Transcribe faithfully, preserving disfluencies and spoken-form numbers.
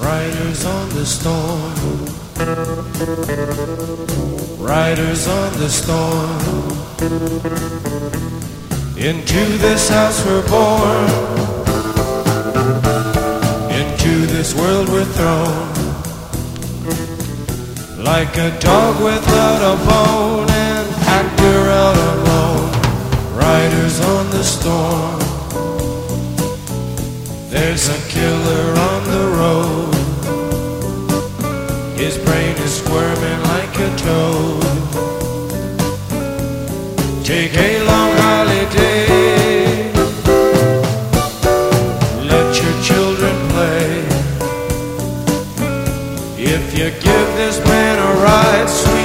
Riders on the storm, riders on the storm. Into this house we're born, into this world we're thrown. Like a dog without a bone, an actor out alone. Riders on the storm. There's a killer on the road. His brain is squirming like a toad. Take a long holiday. Let your children play. If you give this man a ride, sweet